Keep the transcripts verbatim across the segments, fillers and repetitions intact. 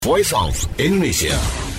Voice of Indonesia.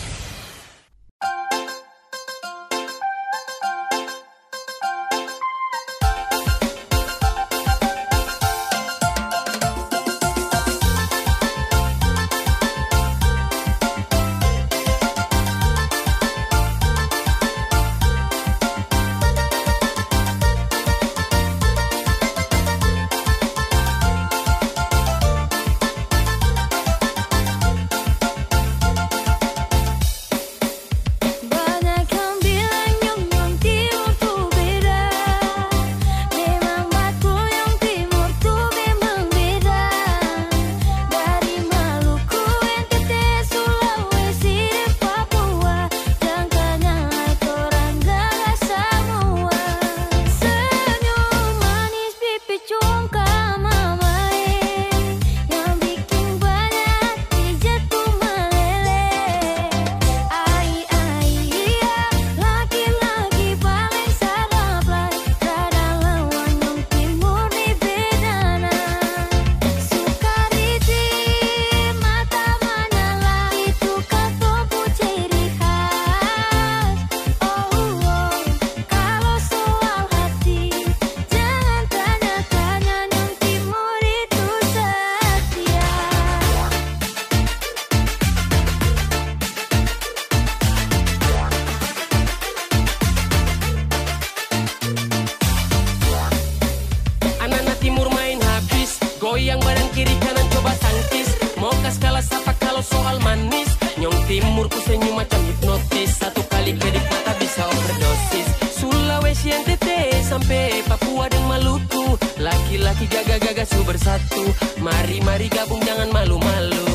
Goyang badan kiri kanan coba tangkis. Mau kas kalah sapa kalau soal manis. Nyong timur ku senyum macam hipnotis. Satu kali kedip mata bisa overdosis. Sulawesi N T T sampai Papua dan Maluku. Laki-laki gaga-gaga su bersatu. Mari-mari gabung jangan malu-malu.